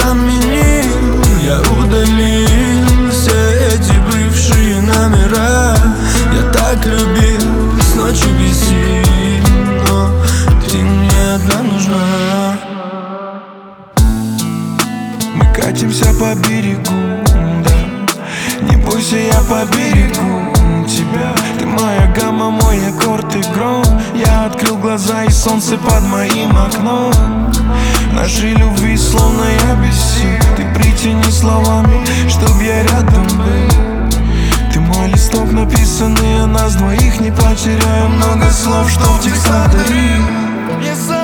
заменил. Я удалил все эти бывшие номера. Я так любил с ночи бесить, но ты мне одна нужна. Мы катимся по берегу, да. Не бойся, я поберегу тебя. Ты моя гамма, мой аккорд и гром. Я открыл глаза и солнце под моим окном. Нашей любви словно я без сил. Ты притяни словами, чтоб я рядом был. Ты мой листок, написанный о нас двоих. Не потеряю много слов, что в текстах дарил.